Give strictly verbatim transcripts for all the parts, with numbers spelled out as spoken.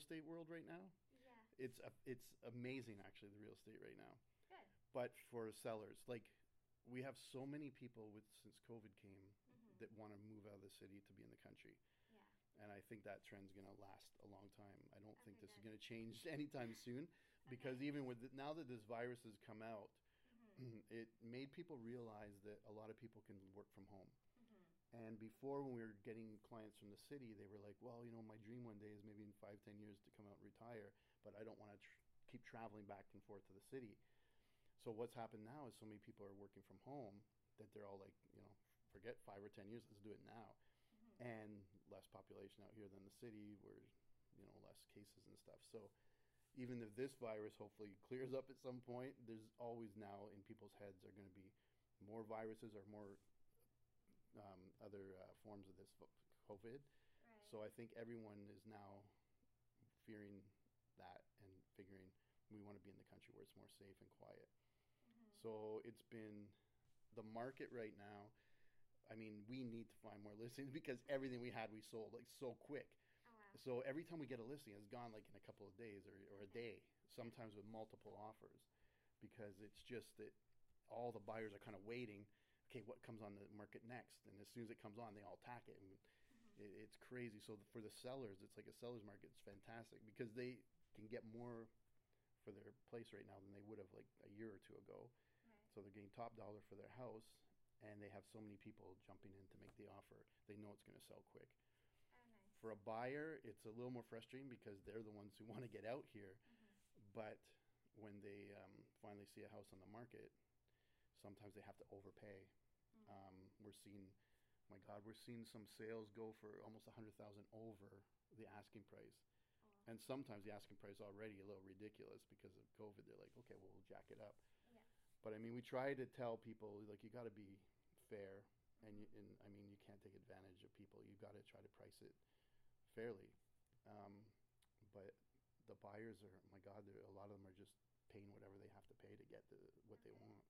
estate world right now. Yeah. It's a, it's amazing actually, the real estate right now. Good. But for sellers, like we have so many people with since COVID came Mm-hmm. that want to move out of the city to be in the country. Yeah. And I think that trend's going to last a long time. I don't think Okay, this is good. going to change anytime soon because Okay. even with the, now that this virus has come out, Mm-hmm. it made people realize that a lot of people can work from home. Mm-hmm. And before, when we were getting clients from the city, they were like, well, you know, my dream one day is maybe in five, ten years to come out and retire, but I don't want to tr- keep traveling back and forth to the city. So what's happened now is so many people are working from home that they're all like, you know, forget five or ten years, let's do it now. Mm-hmm. And less population out here than the city where, you know, less cases and stuff. So even if this virus hopefully clears up at some point, there's always now in people's heads are going to be more viruses or more um, other uh, forms of this COVID. Right. So I think everyone is now fearing that and figuring we want to be in the country where it's more safe and quiet. Mm-hmm. So it's been the market right now. I mean, we need to find more listings because everything we had we sold like so quick. Oh, wow. So every time we get a listing, it's gone like in a couple of days or, or a Okay. day, sometimes with multiple offers, because it's just that all the buyers are kind of waiting. Okay, what comes on the market next? And as soon as it comes on, they all tack it, and Mm-hmm. it, it's crazy. So the, for the sellers, it's like a seller's market. It's fantastic because they can get more for their place right now than they would have like a year or two ago. Right. So they're getting top dollar for their house, and they have so many people jumping in to make the offer. They know it's going to sell quick. Oh, nice. For a buyer, it's a little more frustrating because they're the ones who want to get out here. Mm-hmm. But when they um, finally see a house on the market, sometimes they have to overpay. Mm-hmm. Um, we're seeing, my God, we're seeing some sales go for almost a hundred thousand over the asking price, Oh. and sometimes the asking price is already a little ridiculous because of COVID. They're like, okay, well, we'll jack it up. Yeah. But I mean, we try to tell people like you got to be fair, and you, and I mean, you can't take advantage of people. You got to try to price it fairly. Um, but the buyers are, my God, they're- a lot of them are just paying whatever they have to pay to get the what they Okay. want.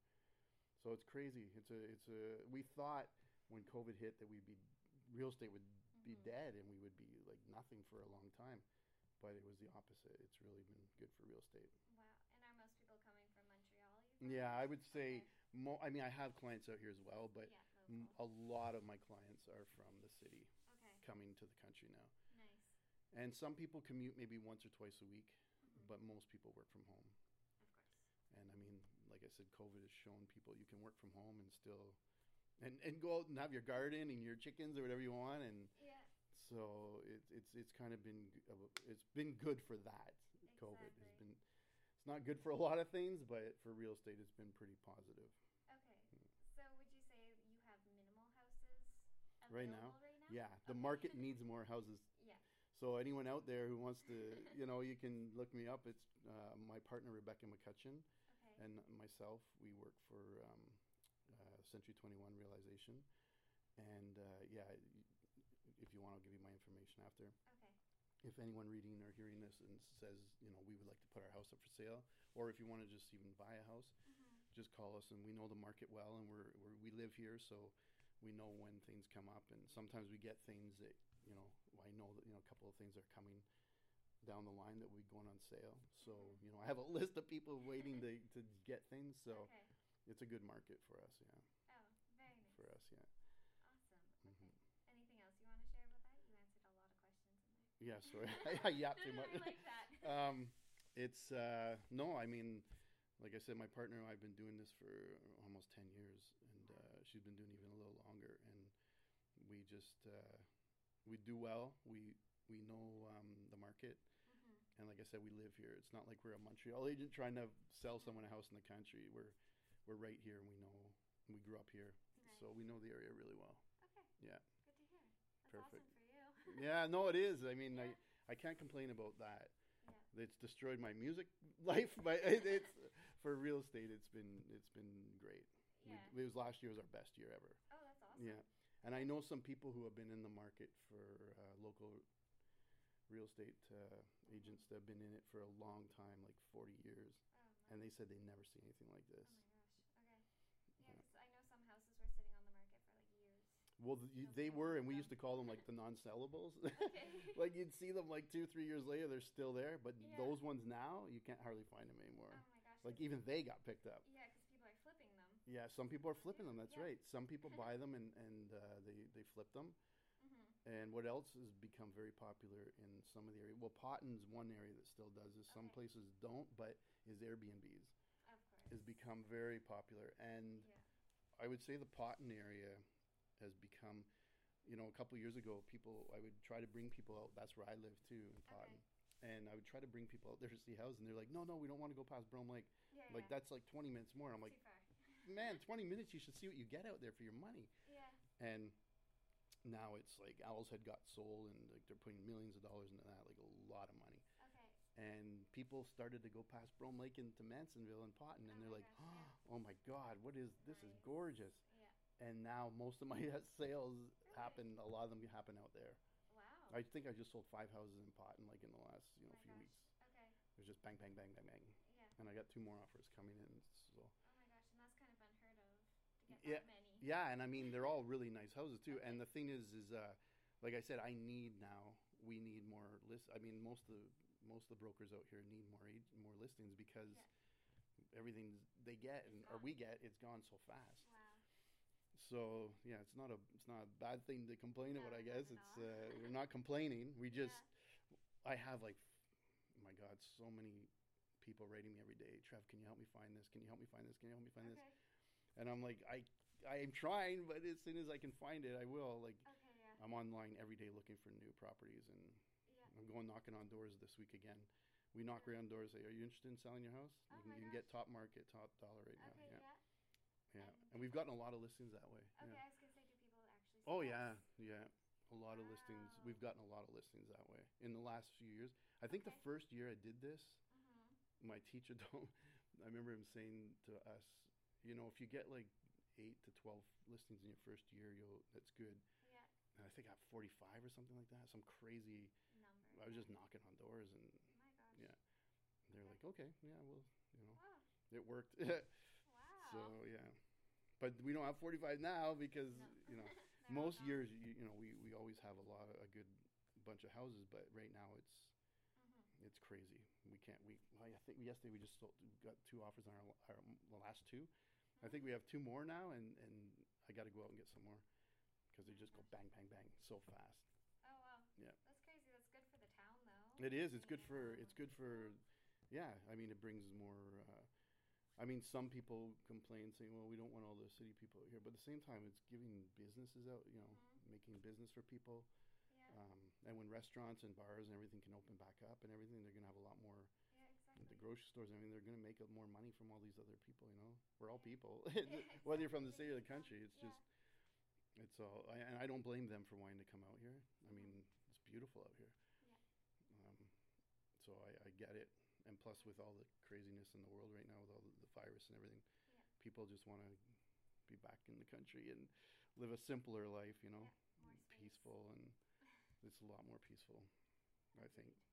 So it's crazy. It's a, it's a. We thought when COVID hit that we'd be, real estate would be Mhm. dead and we would be like nothing for a long time, but it was the opposite. It's really been good for real estate. Wow. And are most people coming from Montreal? You find? Yeah, I would say. Okay. Mo- I mean, I have clients out here as well, but Yeah, m- local. a lot of my clients are from the city, Okay. coming to the country now. Nice. And some people commute maybe once or twice a week, Mhm. but most people work from home. Of course. And I mean, like I said, COVID has shown people you can work from home and still, and, and go out and have your garden and your chickens or whatever you want. And Yeah. so it, it's it's kind of been it's been good for that. COVID has Exactly. been. It's not good for a lot of things, but for real estate, it's been pretty positive. Okay. Mm. So would you say you have minimal houses Right available now? right now? Yeah, the Okay. market needs more houses. Yeah. So anyone out there who wants to, you know, you can look me up. It's uh, my partner Rebecca McCutcheon Okay. and myself. We work for um, uh, Century twenty-one Realization, and uh, yeah, y- if you want, I'll give you my information after. Okay. If anyone reading or hearing this and says, you know, we would like to put our house up for sale, or if you want to just even buy a house, Mm-hmm. just call us. And we know the market well, and we're, we're we live here, so we know when things come up. And sometimes we get things that, you know, I know that, you know, a couple of things are coming down the line that will be going on sale. So, Mhm. you know, I have a list of people waiting to, to get things. So Okay. it's a good market for us, yeah. Oh, very nice. For us, yeah. Awesome. Okay. Mhm. Anything else you want to share about that? You answered a lot of questions in there. Yeah, sorry. I yap too much. I like that. um, it's, uh, no, I mean, like I said, my partner and I have been doing this for almost ten years, and uh, she's been doing even a little longer. And we just, uh, we do well. We, we know um, the market. Mm-hmm. And like I said, we live here. It's not like we're a Montreal agent trying to sell someone a house in the country. We're, we're right here, and we know, we grew up here. Nice. So we know the area really well. Okay. Yeah. Good to hear. That's Perfect. awesome for you. Yeah, no, it is. I mean, Yeah. I, I can't complain about that. Yeah. It's destroyed my music life, but it, it's for real estate. It's been it's been great. Yeah. We, it was last year was our best year ever. Oh, that's awesome. Yeah, and I know some people who have been in the market for uh, local real estate uh, agents that have been in it for a long time, like forty years, Oh, nice. and they said they never see anything like Oh this. my gosh. Okay. Yeah, Yeah. 'cause I know some houses were sitting on the market for like years. Well, th- you, Those they people were, and love we them. used to call them like the non-sellables. Okay. Like you'd see them like two, three years later, they're still there. But Yeah. those ones now, you can't hardly find them anymore. Oh my gosh. Like 'cause- even they got picked up. Yeah, because people are flipping them. Yeah, some people are flipping them. That's Yeah. right. Some people buy them and and uh, they they flip them. Mhm. And what else has become very popular in some of the area? Well, Potton's one area that still does this. Some Okay. places don't, but is Airbnbs Of course. has become very popular. And Yeah. I would say the Potton area has become, you know, a couple years ago, people I would try to bring people out. That's where I live too in Potton, and I would try to bring people out there to see houses, and they're like, no, no, we don't want to go past Brome Lake. Yeah. Like yeah. that's like twenty minutes more. I'm like, Too far. man, twenty minutes. You should see what you get out there for your money. Yeah. And now it's like Owl's Head got sold, and like they're putting millions of dollars into that, like a lot of money. Okay. And people started to go past Brome Lake into Mansonville and Potton, and Oh they're my like, gosh, yeah. "Oh my God, what is this? Is Nice. gorgeous." Yeah. And now most of my sales Really? happen. A lot of them happen out there. Wow. I think I just sold five houses in Potton, like in the last you know Oh my few gosh. weeks. Okay. It was just bang, bang, bang, bang, bang, Yeah. and I got two more offers coming in. So Oh my gosh, and that's kind of unheard of to get Yeah. that many. yeah, and I mean they're all really nice houses too. Okay. And the thing is, is uh, like I said, I need now. We need more list. I mean, most of the most of the brokers out here need more ag- more listings because Yeah. everything they get and or gone. we get, it's gone so fast. Wow. So yeah, it's not a it's not a bad thing to complain No, about. I not guess at it's all. uh, we're not complaining. We just Yeah. I have like, oh my God, so many people writing me every day. Trev, can you help me find this? Can you help me find this? Can you help me find this? Okay. And I'm like, I I am trying, but as soon as I can find it, I will. Like Okay. Yeah. I'm online every day looking for new properties, and Yeah. I'm going knocking on doors this week again. We knock around doors. Say, are you interested in selling your house? Oh you can, my you can gosh. get top market, top dollar right now. Okay. Yeah, Yeah. yeah. And- And we've gotten a lot of listings that way. Okay. Yeah. I was gonna say, do people actually? Oh say yeah, yes? yeah. A lot of listings. Wow. We've gotten a lot of listings that way in the last few years. I think the Okay. first year I did this, Mhm. my teacher don't. I remember him saying to us, you know, if you get like eight to twelve listings in your first year, you'll that's good. Yeah. And I think I got forty-five or something like that. Some crazy. Number. I was yeah. just knocking on doors, and My gosh. yeah, they're like, okay, yeah, well, you know, Wow. it worked. Wow. So yeah, but we don't have forty-five now because No. you know They're all most gone. years you, you know we, we always have a lot of, a good bunch of houses, but right now it's Mhm. it's crazy. We can't. We I think yesterday we just sold, got two offers on our, our the last two. I think we have two more now, and and I got to go out and get some more because they just go bang bang bang so fast. Oh wow. Yeah. That's crazy. That's good for the town, though. It is. It's good Yeah. for. It's good for. Yeah. I mean, it brings more. Uh, I mean, some people complain saying, "Well, we don't want all the city people out here," but at the same time, it's giving businesses out. You know, Mhm. making business for people. Yeah. Um, and when restaurants and bars and everything can open back up and everything, they're gonna have a lot more. Yeah. Exactly. The grocery stores and everything, they're gonna make more money from all these other people. You know, we're all Yeah. people, Yeah, whether you're from the exactly. city or the Yeah. country. It's Yeah. just. It's all, I, and I don't blame them for wanting to come out here. I Mhm. mean, it's beautiful out here. Yeah. Um, so I, I get it. And plus, with all the craziness in the world right now, with all the, the virus and everything, Yeah. people just want to be back in the country and live a simpler life, you know, Yeah. More space. peaceful, and it's a lot more peaceful, I think.